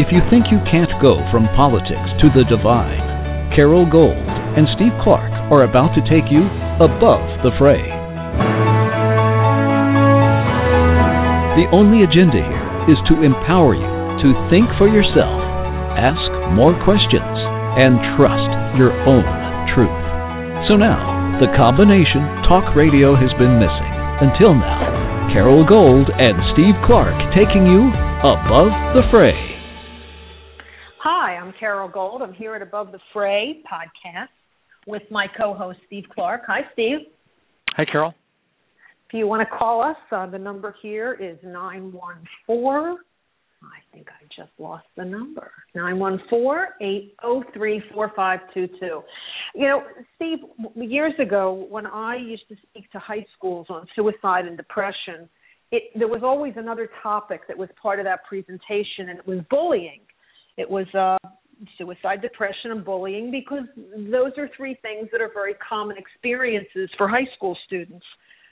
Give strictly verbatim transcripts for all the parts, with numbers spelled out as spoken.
If you think you can't go from politics to the divine, Carol Gold and Steve Clark are about to take you above the fray. The only agenda here is to empower you to think for yourself, ask more questions, and trust your own truth. So now, the combination talk radio has been missing. Until now, Carol Gold and Steve Clark taking you above the fray. Hi, I'm Carol Gold. I'm here at Above the Fray podcast with my co-host, Steve Clark. Hi, Steve. Hi, Carol. If you want to call us, uh, the number here is nine one four. I think I just lost the number. nine one four, eight oh three, four five two two. You know, Steve, years ago when I used to speak to high schools on suicide and depression, it, there was always another topic that was part of that presentation, and it was bullying. It was uh, suicide, depression, and bullying, because those are three things that are very common experiences for high school students.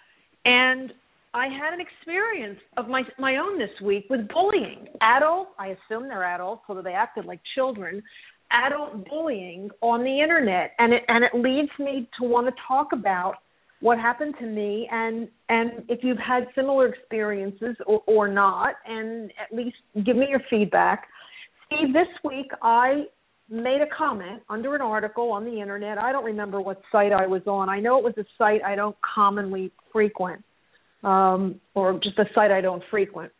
And I had an experience of my my own this week with bullying. Adult, I assume they're adults, although they acted like children, adult bullying on the internet. And it and it leads me to want to talk about what happened to me, and, and if you've had similar experiences or, or not, and at least give me your feedback. Steve, this week I made a comment under an article on the internet. I don't remember what site I was on. I know it was a site I don't commonly frequent, um, or just a site I don't frequent.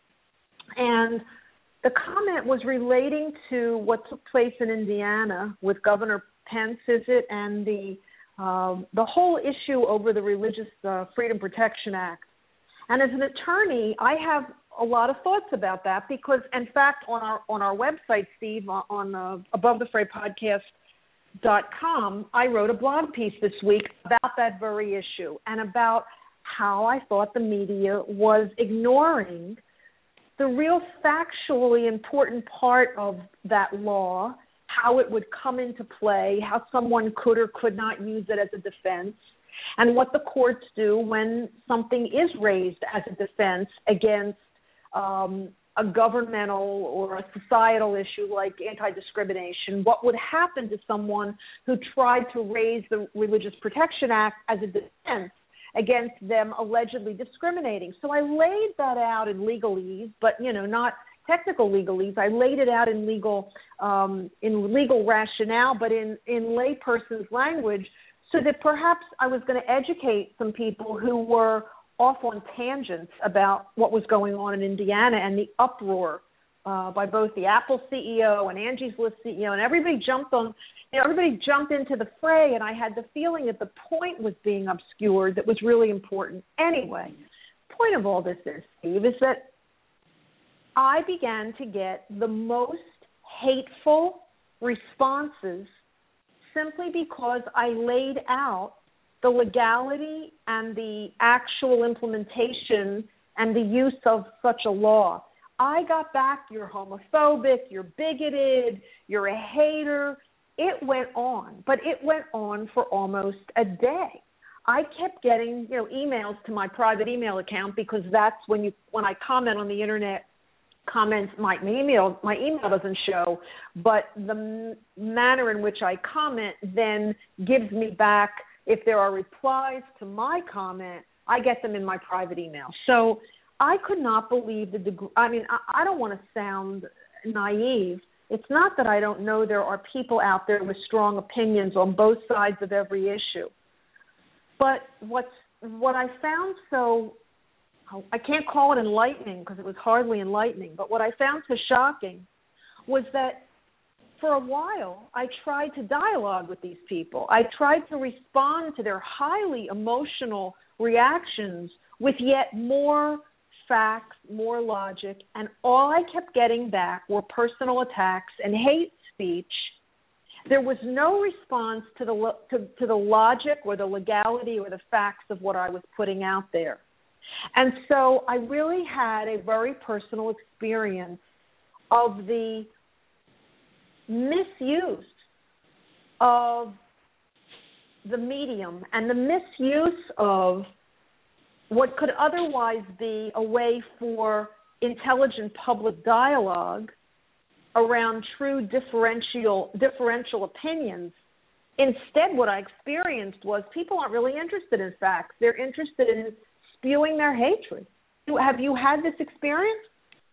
And the comment was relating to what took place in Indiana with Governor Pence, is it, and the um, the whole issue over the Religious uh, Freedom Protection Act. And as an attorney, I have a lot of thoughts about that because, in fact, on our on our website, Steve, on uh, above the fray podcast dot com, I wrote a blog piece this week about that very issue and about how I thought the media was ignoring the real factually important part of that law, how it would come into play, how someone could or could not use it as a defense, and what the courts do when something is raised as a defense against um, a governmental or a societal issue like anti-discrimination. What would happen to someone who tried to raise the Religious Protection Act as a defense against them allegedly discriminating? So I laid that out in legalese, but, you know, not technical legalese. I laid it out in legal um, in legal rationale, but in, in layperson's language, so that perhaps I was going to educate some people who were off on tangents about what was going on in Indiana and the uproar uh, by both the Apple C E O and Angie's List C E O, and everybody jumped on, you know, everybody jumped into the fray, and I had the feeling that the point was being obscured that was really important. Anyway, the point of all this is, Steve, is that I began to get the most hateful responses simply because I laid out the legality and the actual implementation and the use of such a law. I got back, you're homophobic, you're bigoted, you're a hater. It went on, but it went on for almost a day. I kept getting, you know, emails to my private email account, because that's when you when I comment on the internet, comments, my, my email my email doesn't show, but the m- manner in which I comment then gives me back, if there are replies to my comment, I get them in my private email. So I could not believe the degree. I mean, I, I don't want to sound naive. It's not that I don't know there are people out there with strong opinions on both sides of every issue. But what's what I found so, I can't call it enlightening because it was hardly enlightening, but what I found so shocking was that for a while I tried to dialogue with these people. I tried to respond to their highly emotional reactions with yet more facts, more logic, and all I kept getting back were personal attacks and hate speech. There was no response to the to, to the logic or the legality or the facts of what I was putting out there. And so I really had a very personal experience of the misuse of the medium and the misuse of what could otherwise be a way for intelligent public dialogue around true differential differential opinions. Instead, what I experienced was people aren't really interested in facts. They're interested in spewing their hatred. Have you had this experience?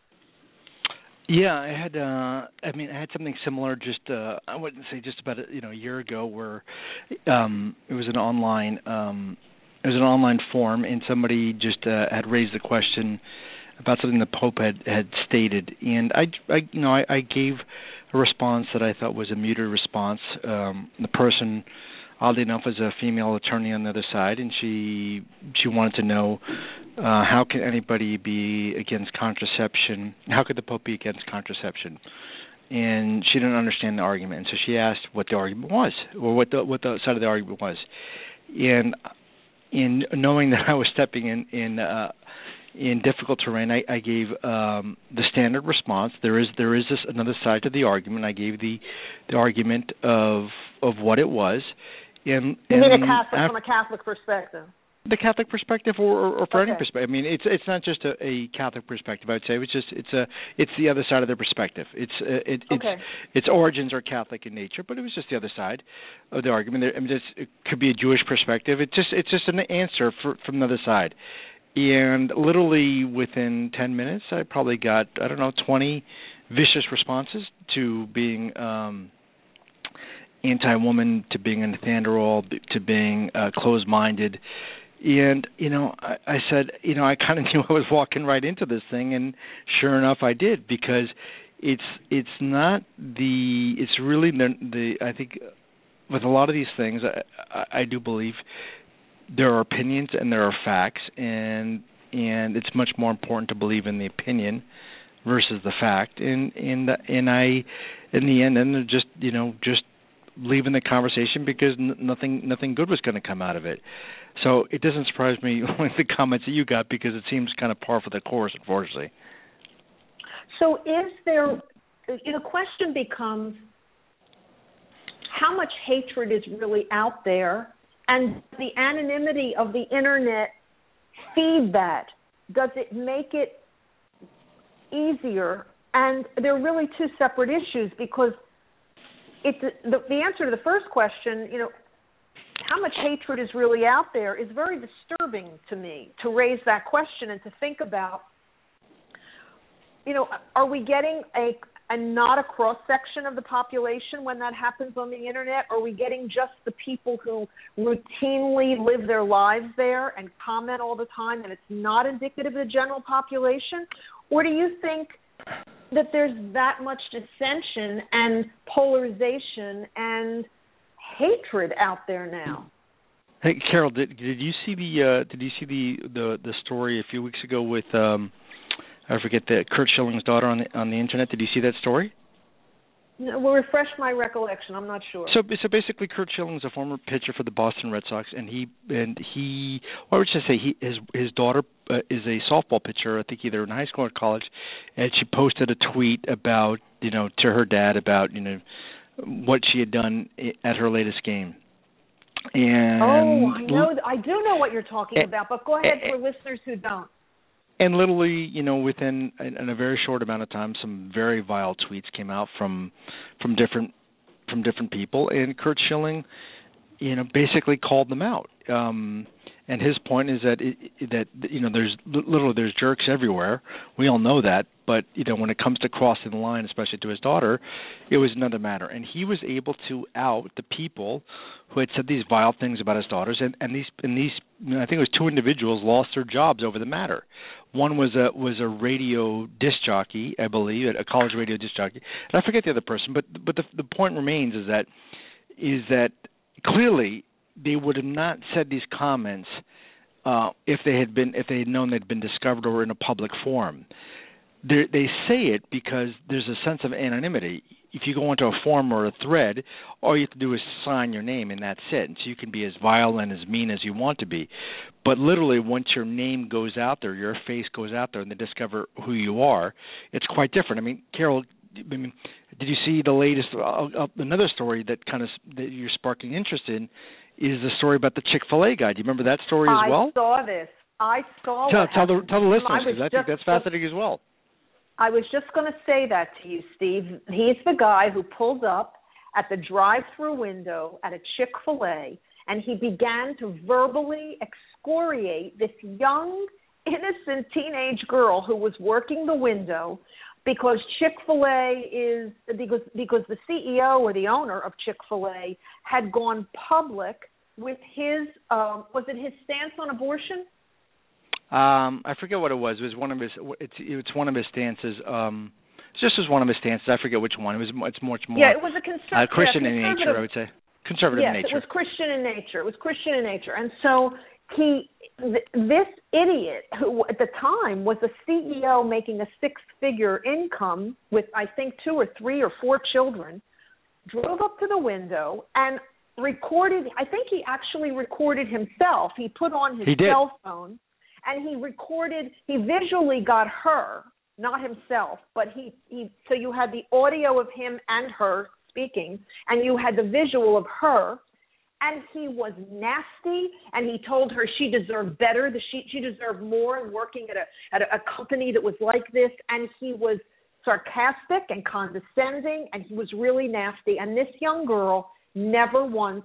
Yeah, I had. Uh, I mean, I had something similar. Just uh, I wouldn't say just about a, you know a year ago, where um, it was an online. Um, it was an online forum, and somebody just uh, had raised the question about something the Pope had, had stated, and I, I you know, I, I gave a response that I thought was a muted response. Um, the person, oddly enough, was a female attorney on the other side, and she she wanted to know uh, how can anybody be against contraception? How could the Pope be against contraception? And she didn't understand the argument, and so she asked what the argument was, or what the what the side of the argument was. And in knowing that I was stepping in in uh, in difficult terrain, I, I gave um, the standard response. There is there is this another side to the argument. I gave the the argument of of what it was. And, you and mean a Catholic, after, from a Catholic perspective? The Catholic perspective, or, or, or for okay. any perspective. I mean, it's it's not just a, a Catholic perspective. I would say it's just it's a it's the other side of their perspective. It's uh, it, it's okay. its origins are Catholic in nature, but it was just the other side of the argument. I mean, it could be a Jewish perspective. It's just it's just an answer for, from the other side. And literally within ten minutes, I probably got I don't know twenty vicious responses to being um, anti-woman, to being a Nathanael, to being uh, closed-minded. And, you know, I, I said, you know, I kind of knew I was walking right into this thing, and sure enough, I did, because it's it's not the, it's really the, the I think with a lot of these things, I, I, I do believe there are opinions and there are facts, and and it's much more important to believe in the opinion versus the fact. And and and I, in the end, and just you know just leaving the conversation because n- nothing nothing good was going to come out of it. So it doesn't surprise me with the comments that you got, because it seems kind of par for the course, unfortunately. So is there, you know, the question becomes how much hatred is really out there, and the anonymity of the internet feed that? Does it make it easier? And they're really two separate issues, because it's the, the answer to the first question, you know, how much hatred is really out there is very disturbing to me, to raise that question and to think about, you know, are we getting a, a not a cross-section of the population when that happens on the internet? Are we getting just the people who routinely live their lives there and comment all the time, and it's not indicative of the general population? Or do you think that there's that much dissension and polarization and hatred out there now? Hey, Carol, did did you see the uh, did you see the, the, the story a few weeks ago with um, I forget the Curt Schilling's daughter on the on the internet? Did you see that story? No, well, refresh my recollection. I'm not sure. So, so basically, Curt Schilling is a former pitcher for the Boston Red Sox, and he and he, what would you say? He his his daughter uh, is a softball pitcher. I think either in high school or college, and she posted a tweet about you know to her dad about you know what she had done at her latest game. And oh, I know, I do know what you're talking and, about, but go ahead and, for listeners who don't. And literally, you know, within in a very short amount of time, some very vile tweets came out from from different from different people, and Curt Schilling, you know, basically called them out. Um, and his point is that it, that you know, there's literally there's jerks everywhere. We all know that, but you know, when it comes to crossing the line, especially to his daughter, it was another matter. And he was able to out the people who had said these vile things about his daughters, and, and these and these you know, I think it was two individuals lost their jobs over the matter. One was a was a radio disc jockey, I believe, a college radio disc jockey, and I forget the other person. But but the the point remains is that is that clearly they would have not said these comments uh, if they had been if they had known they'd been discovered or in a public forum. They they say it because there's a sense of anonymity. If you go into a forum or a thread, all you have to do is sign your name, and that's it. And so you can be as vile and as mean as you want to be. But literally, once your name goes out there, your face goes out there, and they discover who you are, it's quite different. I mean, Carol, I mean, did you see the latest? Uh, uh, another story that kind of that you're sparking interest in is the story about the Chick-fil-A guy. Do you remember that story as well? I saw this. I saw. Tell, what tell the tell the listeners, I, because I think that's fascinating as well. I was just going to say that to you, Steve. He's the guy who pulled up at the drive-through window at a Chick-fil-A, and he began to verbally excoriate this young, innocent teenage girl who was working the window because Chick-fil-A is because because the C E O or the owner of Chick-fil-A had gone public with his um, was it his stance on abortion? Um, I forget what it was. It was one of his. It's it's one of his stances. Um, it just was one of his stances. I forget which one. It was. It's much more. Yeah, it was a conser- uh, Christian yeah, in nature. I would say conservative yes, in nature. Yes, it was Christian in nature. It was Christian in nature, and so he, th- this idiot who at the time was a C E O making a six-figure income with I think two or three or four children, drove up to the window and recorded. I think he actually recorded himself. He put on his cell phone. And he recorded, he visually got her, not himself, but he, he, so you had the audio of him and her speaking, and you had the visual of her, and he was nasty, and he told her she deserved better, that she, she deserved more in working at a, at a, a company that was like this, and he was sarcastic and condescending, and he was really nasty, and this young girl never once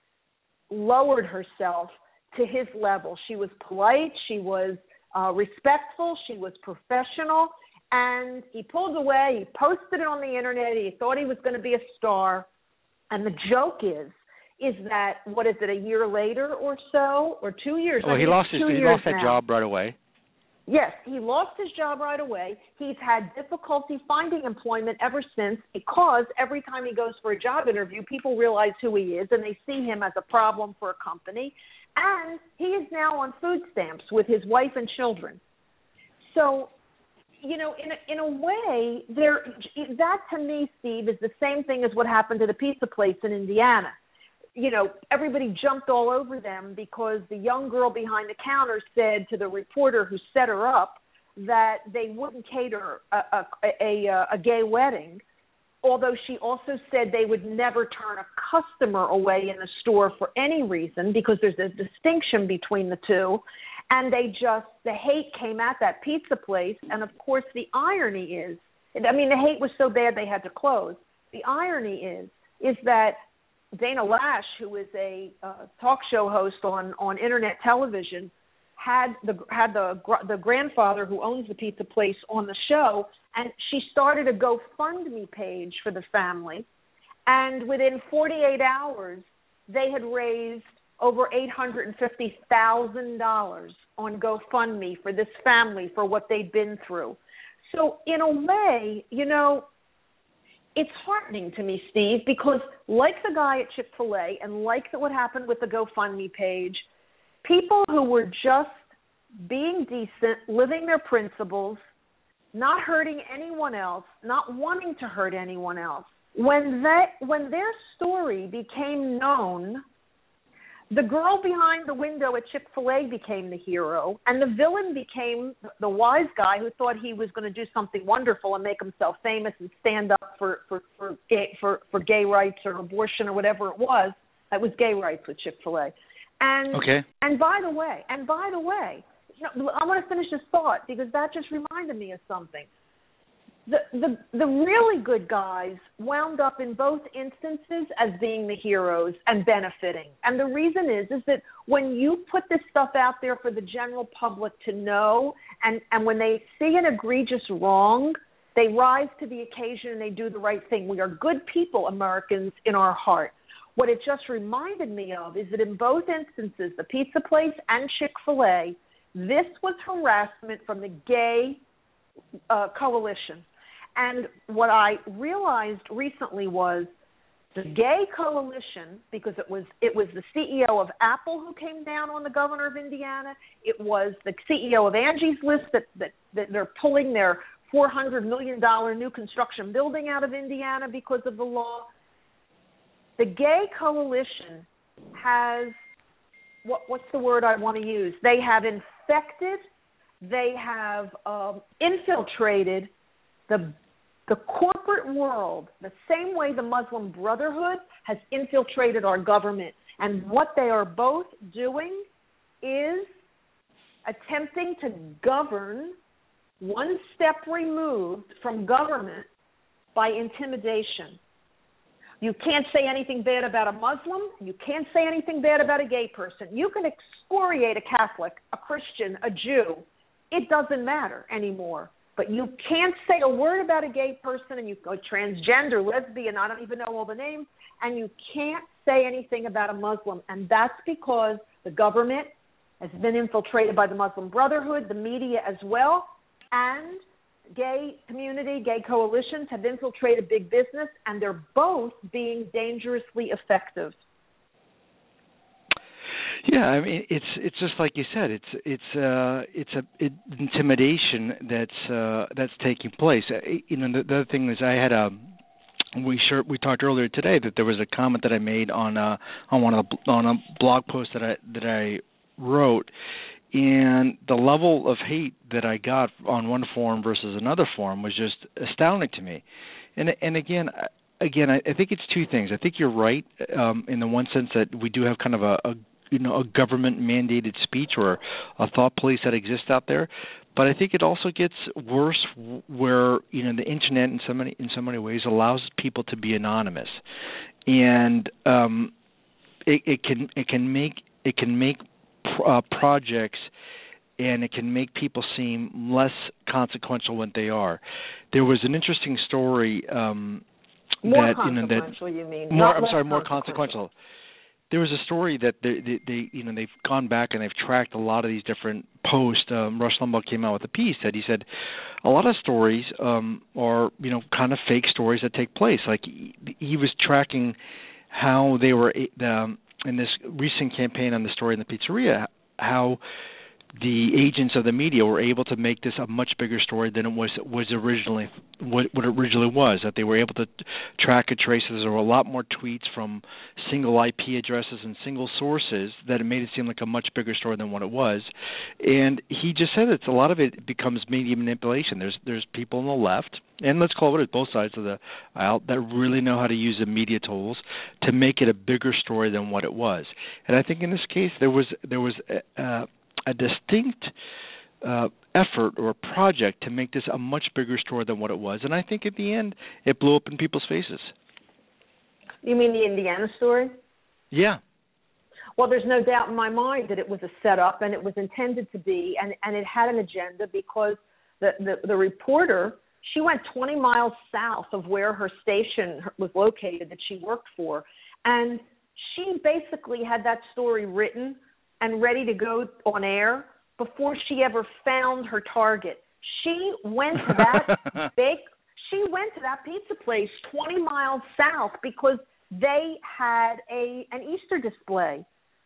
lowered herself to his level. She was polite, she was uh, respectful, she was professional, and he pulled away, he posted it on the internet, he thought he was going to be a star, and the joke is, is that, what is it, a year later or so, or two years? Well, he lost his, he lost that now. job right away. Yes, he lost his job right away. He's had difficulty finding employment ever since because every time he goes for a job interview, people realize who he is and they see him as a problem for a company. And he is now on food stamps with his wife and children. So, you know, in a, in a way, there that to me, Steve, is the same thing as what happened to the pizza place in Indiana. You know, everybody jumped all over them because the young girl behind the counter said to the reporter who set her up that they wouldn't cater a, a, a, a gay wedding, although she also said they would never turn a customer away in the store for any reason because there's a distinction between the two. And they just, the hate came at that pizza place. And, of course, the irony is, I mean, the hate was so bad they had to close. The irony is, is that Dana Lash, who is a uh, talk show host on, on internet television, had the had the the grandfather who owns the pizza place on the show, and she started a GoFundMe page for the family, and within forty-eight hours, they had raised over eight hundred fifty thousand dollars on GoFundMe for this family for what they'd been through. So in a way, you know, it's heartening to me, Steve, because like the guy at Chick-fil-A and like what happened with the GoFundMe page, people who were just being decent, living their principles, not hurting anyone else, not wanting to hurt anyone else, when that when their story became known, the girl behind the window at Chick-fil-A became the hero, and the villain became the wise guy who thought he was going to do something wonderful and make himself famous and stand up for for for gay, for, for gay rights or abortion or whatever it was. It was gay rights with Chick-fil-A. And okay. and by the way, and by the way, you know, I want to finish this thought because that just reminded me of something. The, the the really good guys wound up in both instances as being the heroes and benefiting. And the reason is is that when you put this stuff out there for the general public to know, and, and when they see an egregious wrong, they rise to the occasion and they do the right thing. We are good people, Americans, in our heart. What it just reminded me of is that in both instances, the pizza place and Chick-fil-A, this was harassment from the gay uh, coalition. And what I realized recently was the gay coalition, because it was it was the C E O of Apple who came down on the governor of Indiana. It was the C E O of Angie's List that, that, that they're pulling their four hundred million dollars new construction building out of Indiana because of the law. The gay coalition has, what, what's the word I want to use? They have infected, they have um, infiltrated the the corporate world, the same way the Muslim Brotherhood has infiltrated our government. And what they are both doing is attempting to govern one step removed from government by intimidation. You can't say anything bad about a Muslim. You can't say anything bad about a gay person. You can excoriate a Catholic, a Christian, a Jew. It doesn't matter anymore. But you can't say a word about a gay person, and you go transgender, lesbian, I don't even know all the names, and you can't say anything about a Muslim. And that's because the government has been infiltrated by the Muslim Brotherhood, the media as well, and gay community, gay coalitions have infiltrated big business, and they're both being dangerously effective. Yeah, I mean, it's it's just like you said. It's it's uh, it's a it, intimidation that's uh, that's taking place. You know, the, the other thing is, I had a we sure we talked earlier today that there was a comment that I made on uh, on one of the, on a blog post that I that I wrote, and the level of hate that I got on one forum versus another forum was just astounding to me. And and again. Again, I, I think it's two things. I think you're right um, in the one sense that we do have kind of a, a you know a government mandated speech or a thought police that exists out there, but I think it also gets worse where you know the internet in so many in so many ways allows people to be anonymous, and um, it, it can it can make it can make uh, projects. And it can make people seem less consequential when they are. There was an interesting story. Um, More that, consequential, you, know, that you mean? More, Not I'm sorry, more consequential. consequential. There was a story that they, they, they, you know, they've gone back and they've tracked a lot of these different posts. Um, Rush Limbaugh came out with a piece that he said a lot of stories um, are, you know, kind of fake stories that take place. Like he, he was tracking how they were um, in this recent campaign on the story in the pizzeria, how the agents of the media were able to make this a much bigger story than it was was originally what, what it originally was. That they were able to track and trace. There were a lot more tweets from single I P addresses and single sources that it made it seem like a much bigger story than what it was. And he just said that a lot of it becomes media manipulation. There's there's people on the left, and let's call it both sides of the aisle, that really know how to use the media tools to make it a bigger story than what it was. And I think in this case there was there was. Uh, a distinct uh, effort or a project to make this a much bigger story than what it was. And I think at the end, it blew up in people's faces. You mean the Indiana story? Yeah. Well, there's no doubt in my mind that it was a setup, and it was intended to be, and, and it had an agenda because the, the, the reporter, she went twenty miles south of where her station was located that she worked for, and she basically had that story written and ready to go on air before she ever found her target. She went to that bake, she went to that pizza place twenty miles south because they had a an Easter display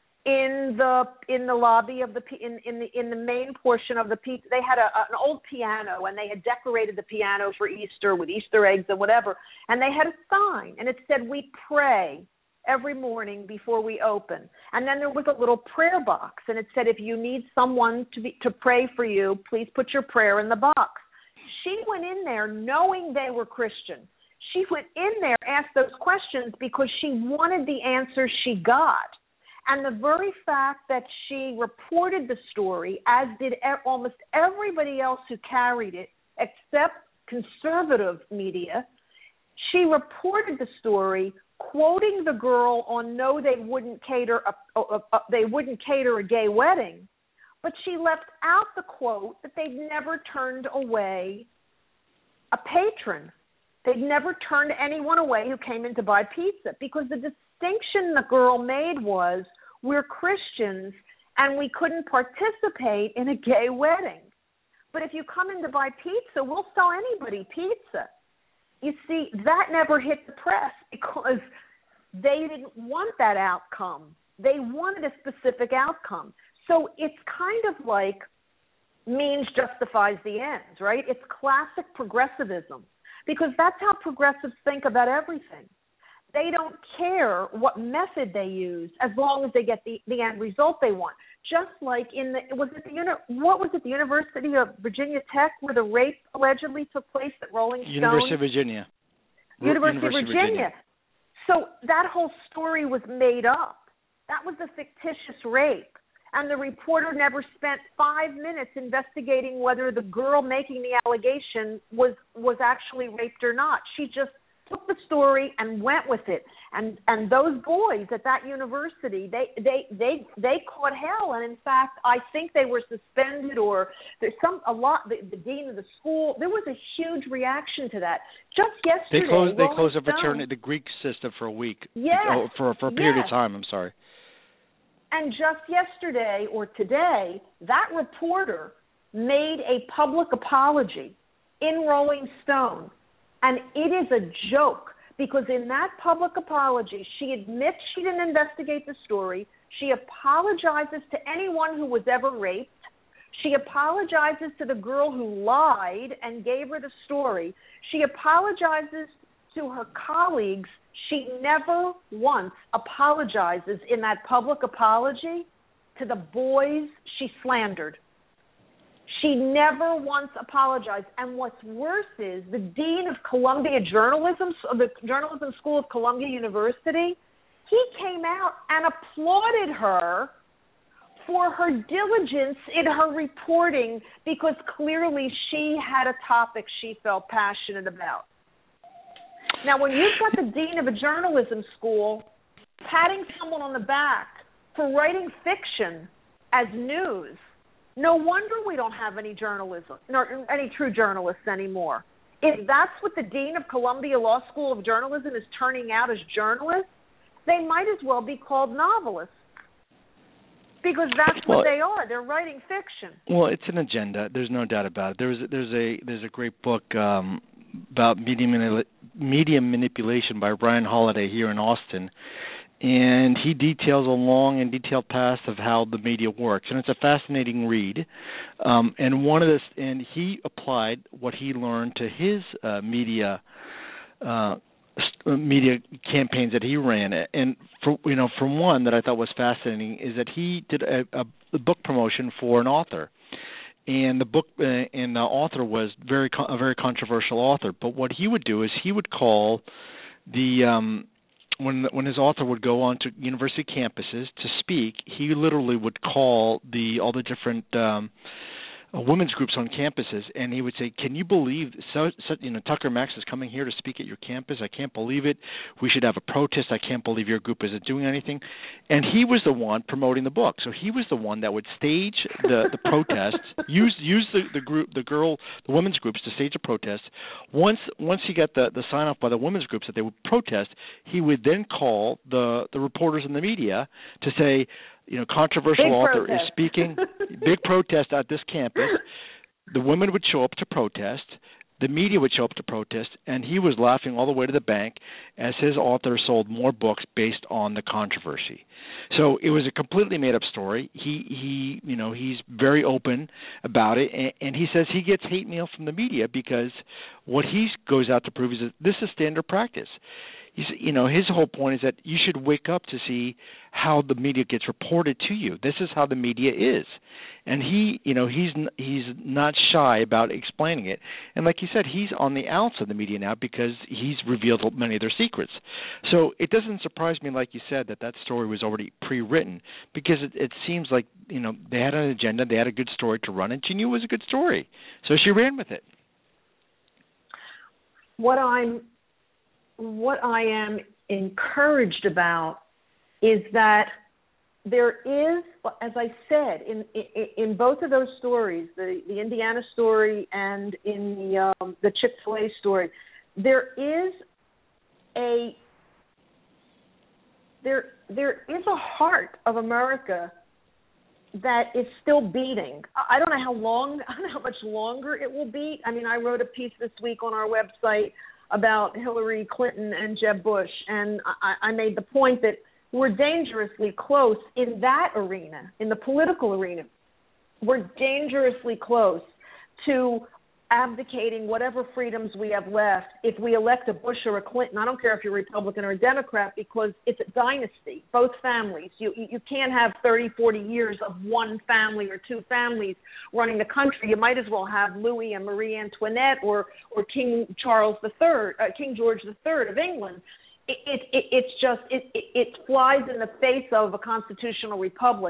in the in the lobby of the in in the in the main portion of the pizza. They had a, an old piano, and they had decorated the piano for Easter with Easter eggs and whatever. And they had a sign, and it said, "We pray every morning before we open." And then there was a little prayer box, and it said, if you need someone to be, to pray for you, please put your prayer in the box. She went in there knowing they were Christian. She went in there, asked those questions because she wanted the answers she got. And the very fact that she reported the story, as did almost everybody else who carried it, except conservative media, she reported the story quoting the girl on no, they wouldn't cater a, a, a, they wouldn't cater a gay wedding, but she left out the quote that they'd never turned away a patron. They'd never turned anyone away who came in to buy pizza, because the distinction the girl made was, we're Christians and we couldn't participate in a gay wedding. But if you come in to buy pizza, we'll sell anybody pizza. You see, that never hit the press because they didn't want that outcome. They wanted a specific outcome. So it's kind of like means justifies the ends, right? It's classic progressivism, because that's how progressives think about everything. They don't care what method they use as long as they get the, the end result they want. Just like in the was it the what was it the University of Virginia Tech where the rape allegedly took place at Rolling Stone? University of Virginia. University, University of Virginia. Virginia. So that whole story was made up. That was a fictitious rape, and the reporter never spent five minutes investigating whether the girl making the allegation was was actually raped or not. She just took the story and went with it. And and those boys at that university, they they they they caught hell. And in fact, I think they were suspended, or there's some a lot. The, the dean of the school. There was a huge reaction to that. Just yesterday, they closed they Rolling closed a Stone, fraternity, the Greek system, for a week. Yes, oh, for for a period yes. of time. I'm sorry. And just yesterday or today, that reporter made a public apology in Rolling Stone. And it is a joke, because in that public apology, she admits she didn't investigate the story. She apologizes to anyone who was ever raped. She apologizes to the girl who lied and gave her the story. She apologizes to her colleagues. She never once apologizes in that public apology to the boys she slandered. She never once apologized. And what's worse is the dean of Columbia Journalism, the Journalism School of Columbia University, he came out and applauded her for her diligence in her reporting, because clearly she had a topic she felt passionate about. Now, when you've got the dean of a journalism school patting someone on the back for writing fiction as news, no wonder we don't have any journalism, nor any true journalists anymore. If that's what the dean of Columbia Law School of Journalism is turning out as journalists, they might as well be called novelists, because that's what well, they are. They're writing fiction. Well, it's an agenda. There's no doubt about it. There's there's a there's a great book um, about media manipula- media manipulation by Ryan Holiday here in Austin. And he details a long and detailed path of how the media works, and it's a fascinating read. Um, and one of this, and he applied what he learned to his uh, media uh, media campaigns that he ran. And for, you know, from one that I thought was fascinating is that he did a, a, a book promotion for an author. And the book uh, and the author was very a very controversial author. But what he would do is he would call the um, When when his author would go on to university campuses to speak, he literally would call the all the different um, uh, women's groups on campuses, and he would say, "Can you believe so, so? You know, Tucker Max is coming here to speak at your campus. I can't believe it. We should have a protest. I can't believe your group isn't doing anything." And he was the one promoting the book, so he was the one that would stage the the protests, use use the, the group, the girl, the women's groups to stage a protest. Once once he got the, the sign off by the women's groups that they would protest, he would then call the the reporters in the media to say, you know, controversial big author protest. is speaking, big protest at this campus. The women would show up to protest. The media would show up to protest, and he was laughing all the way to the bank as his author sold more books based on the controversy. So it was a completely made-up story. He, he, you know, he's very open about it, and, and he says he gets hate mail from the media because what he goes out to prove is that this is standard practice. He's, you know, his whole point is that you should wake up to see how the media gets reported to you. This is how the media is, and he, you know, he's he's not shy about explaining it. And like you said, he's on the outs of the media now because he's revealed many of their secrets. So it doesn't surprise me, like you said, that that story was already pre-written, because it, it seems like, you know, they had an agenda, they had a good story to run, and she knew it was a good story, so she ran with it. What I'm What I am encouraged about is that there is, as I said, in in, in both of those stories, the, the Indiana story and in the um, the Chick-fil-A story, there is a there there is a heart of America that is still beating. I don't know how long, I don't know how much longer it will beat. I mean, I wrote a piece this week on our website about Hillary Clinton and Jeb Bush, and I, I made the point that we're dangerously close in that arena, in the political arena. We're dangerously close to abdicating whatever freedoms we have left if we elect a Bush or a Clinton. I don't care if you're Republican or a Democrat, because it's a dynasty, both families. You you can't have thirty, forty years of one family or two families running the country. You might as well have Louis and Marie Antoinette or or King Charles the Third, uh, King George the Third of England. It, it, it it's just it, it it flies in the face of a constitutional republic.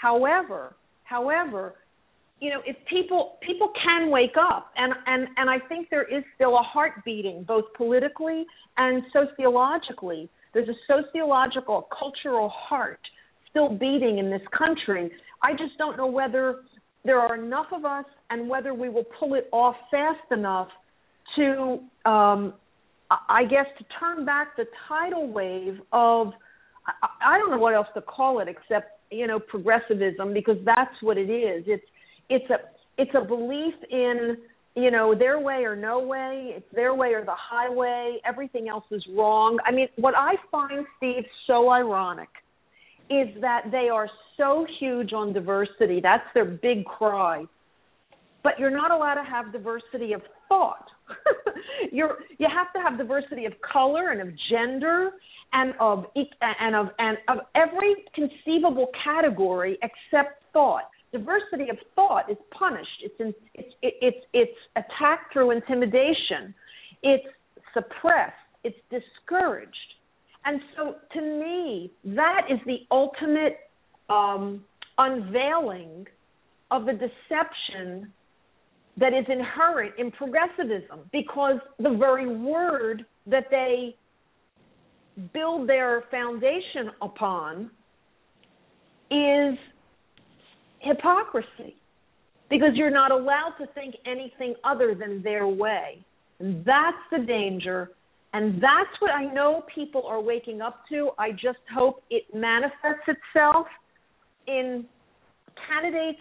However, however, you know, if people people can wake up, and, and, and I think there is still a heart beating, both politically and sociologically. There's a sociological, cultural heart still beating in this country. I just don't know whether there are enough of us and whether we will pull it off fast enough to, um, I guess, to turn back the tidal wave of, I, I don't know what else to call it except, you know, progressivism, because that's what it is. It's it's a it's a belief in, you know, their way or no way. It's their way or the highway. Everything else is wrong. I mean, what I find, Steve, so ironic is that they are so huge on diversity. That's their big cry. But you're not allowed to have diversity of thought. you're you have to have diversity of color and of gender and of and of and of every conceivable category except thought. Diversity of thought is punished. It's in, it's it's it's attacked through intimidation. It's suppressed. It's discouraged. And so, to me, that is the ultimate um, unveiling of the deception that is inherent in progressivism, because the very word that they build their foundation upon is hypocrisy, because you're not allowed to think anything other than their way. And that's the danger, and that's what I know people are waking up to. I just hope it manifests itself in candidates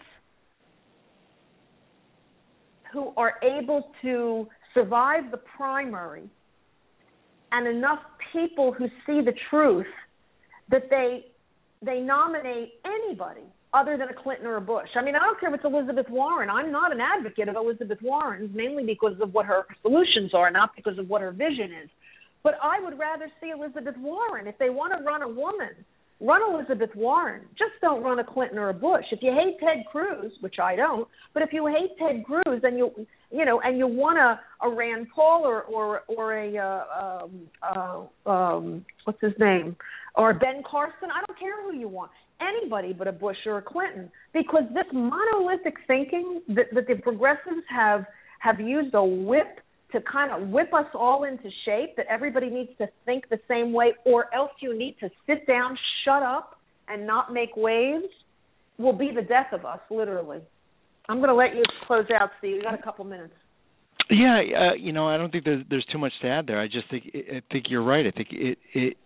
who are able to survive the primary, and enough people who see the truth that they they nominate anybody other than a Clinton or a Bush. I mean, I don't care if it's Elizabeth Warren. I'm not an advocate of Elizabeth Warren's, mainly because of what her solutions are, not because of what her vision is. But I would rather see Elizabeth Warren. If they want to run a woman, run Elizabeth Warren. Just don't run a Clinton or a Bush. If you hate Ted Cruz, which I don't, but if you hate Ted Cruz and you you know and you want a, a Rand Paul or or or a uh, um, uh, um, what's his name, or Ben Carson, I don't care who you want. Anybody but a Bush or a Clinton, because this monolithic thinking that, that the progressives have have used a whip to kind of whip us all into shape, that everybody needs to think the same way, or else you need to sit down, shut up, and not make waves, will be the death of us, literally. I'm going to let you close out, Steve. You've got a couple minutes. Yeah, uh, you know, I don't think there's, there's too much to add there. I just think I think you're right. I think it, it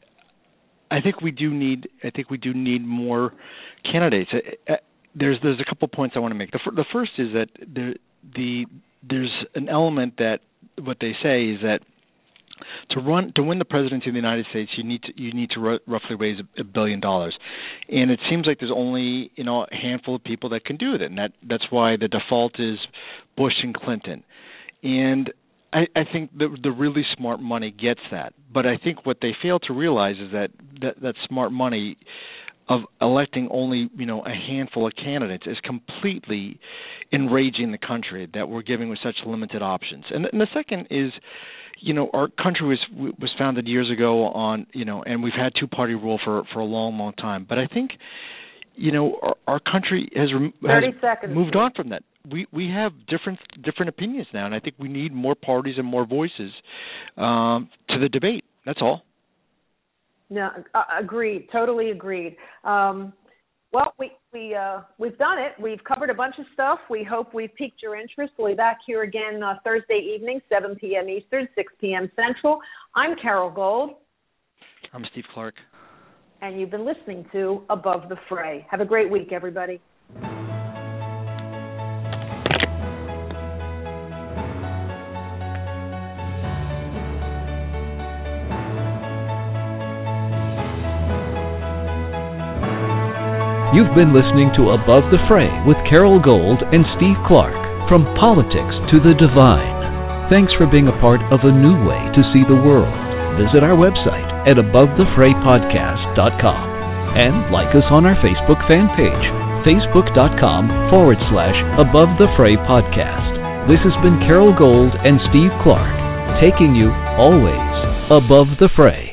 I think we do need. I think we do need more candidates. There's there's a couple points I want to make. The, the first is that the the there's an element that what they say is that to run to win the presidency of the United States, you need to you need to r- roughly raise a, a billion dollars, and it seems like there's only you know a handful of people that can do it, and that that's why the default is Bush and Clinton, and I, I think the the really smart money gets that, but I think what they fail to realize is that that, that smart money of electing only you know a handful of candidates is completely enraging the country, that we're giving with such limited options. And, and the second is, you know, our country was was founded years ago on you know, and we've had two party rule for for a long, long time. But I think, you know, our, our country has, has moved on from that. We we have different different opinions now, and I think we need more parties and more voices um, to the debate. That's all. No, uh, agreed. Totally agreed. Um, well, we we uh, we've done it. We've covered a bunch of stuff. We hope we've piqued your interest. We'll be back here again uh, Thursday evening, seven p.m. Eastern, six p.m. Central. I'm Carol Gold. I'm Steve Clark. And you've been listening to Above the Fray. Have a great week, everybody. You've been listening to Above the Fray with Carol Gold and Steve Clark, from politics to the divine. Thanks for being a part of a new way to see the world. Visit our website at above the fray podcast dot com and like us on our Facebook fan page, facebook.com forward slash Above the Fray podcast. This has been Carol Gold and Steve Clark, taking you always above the fray.